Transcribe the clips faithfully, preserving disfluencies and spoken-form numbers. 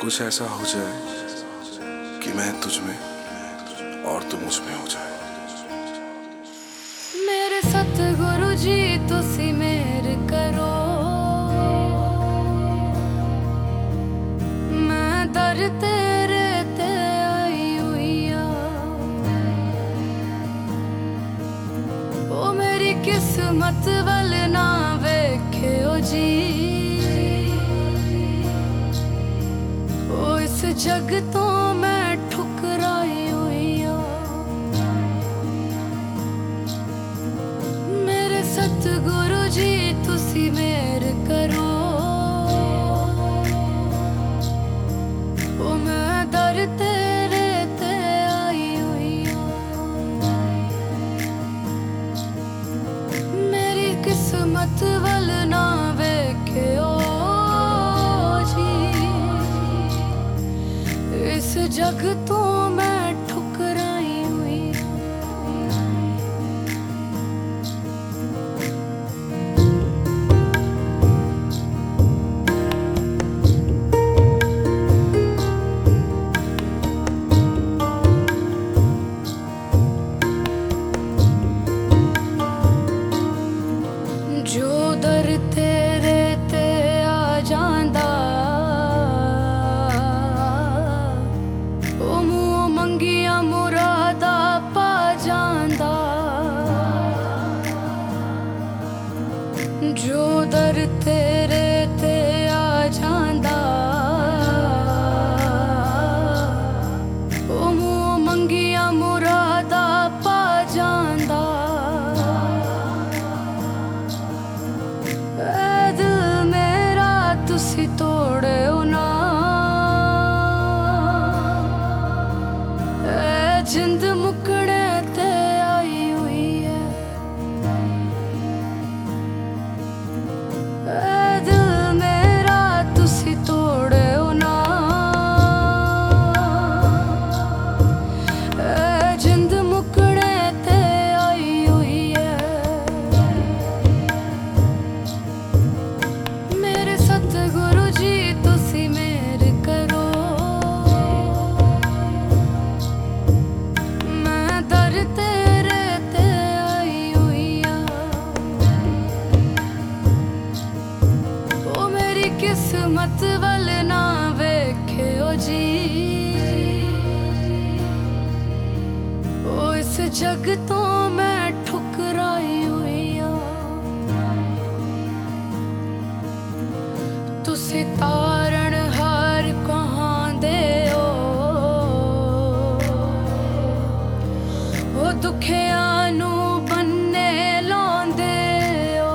कुछ ऐसा हो जाए कि मैं तुझ में और तू मुझ में हो जाए। मेरे सतगुरु जी तुसी मेहर करो, मैं दर तेरे ते आई हुई आ। ओ मेरी किस्मत वल ना वेख्यो जी, ओ इस जग तो मैं ठुकराई हुई आ। मेरे सतगुरु जी तुसी मेहर करो, ओ मैं दर तेरे ते आई हुई आ। मेरी किस्मत वल ना वेख्यो जी, इस जग तो मैं ठुकराई हुई आ। जो दर तेरे ते आ जांदा, ओ मुँह मंगिया मुरादा पा जांदा। जो दर तेरे ते आ जांदा, ओ मुँह मंगिया मुरादा पा जांदा। ऐ दिल मेरा तुसी तोड़ो ना, ऐ जिंद मुकड़े ते आई हुई है। ऐ दिल मेरा तुसी तोड़ो ना, ऐ जिंद मुकड़े ते आई हुई है। मेरे सतगुरु जी तुसी मेहर करो, मैं दर तेरे ते आई हुई आ। ओ मेरी किस्मत वल ना वेख्यो जी, ओ इस जग तो मैं ठुकराई हुई आ। तुसी तारण हार कहाँ दे हो, ओ दुखिया नू बन्ने लांदे हो।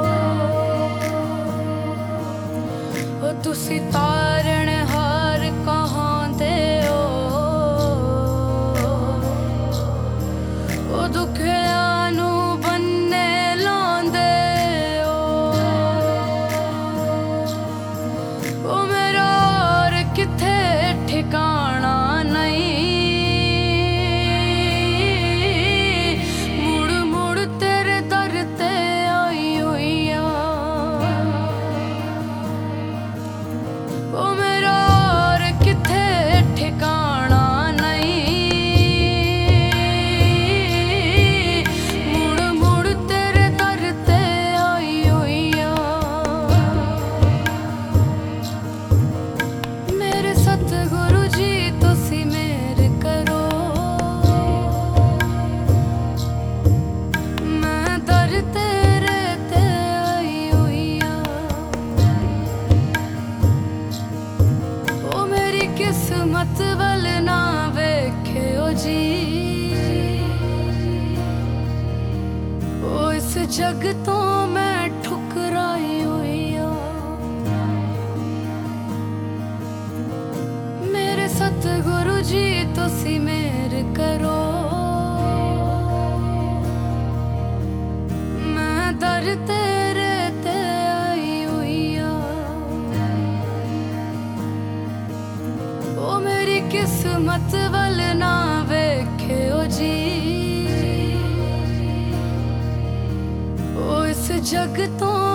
ओ तुसी तारण हार कहाँ दे हो, ओ दुखिया नू बन्ने लांदे हो। ओ मेरा और किथे ठिकाना नहीं, मुड़ मुड़ तेरे दर ते आई हुई आ। ओ मेरा और किथे ठिकाना नहीं, मुड़ मुड़ तेरे दर ते आई हुई आ। मेरे सतगुरु जी तुसी मेहर करो, मैं दर तेरे ते आई हुई आ। ओ मेरी किस्मत वल ना वेख्यो जी, ओ इस जग तो मैं ठुकराई हुई आ। मेरे सतगुरु जी तुसी मेहर करो, मैं दर तेरे ते आई हुई आ। ओ मेरी किस्मत वल ना वेख्यो जी, ओ इस जग तो